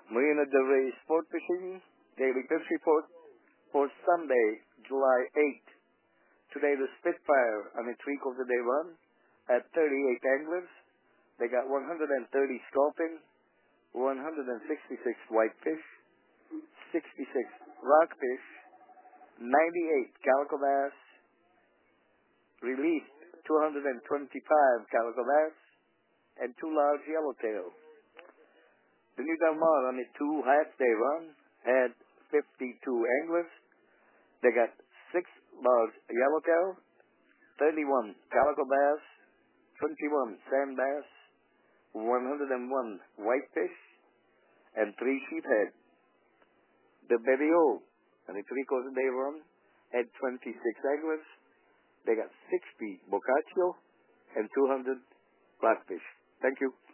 Marina Del Rey Sport Fishing Daily Fish Report for Sunday, July 8th. Today the Spitfire on a 3/4 day run at 38 anglers. They got 130 sculpin, 166 whitefish, 66 rockfish, 98 calico bass, released 225 calico bass, and 2 large yellowtail. The New Del Mar on a 2/2 day run had 52 anglers. They got 6 large yellowtail, 31 calico bass, 21 sand bass, 101 whitefish, and 3 sheephead. The Bevio on a 3/4 day run had 26 anglers. They got 60 bocaccio and 200 blackfish. Thank you.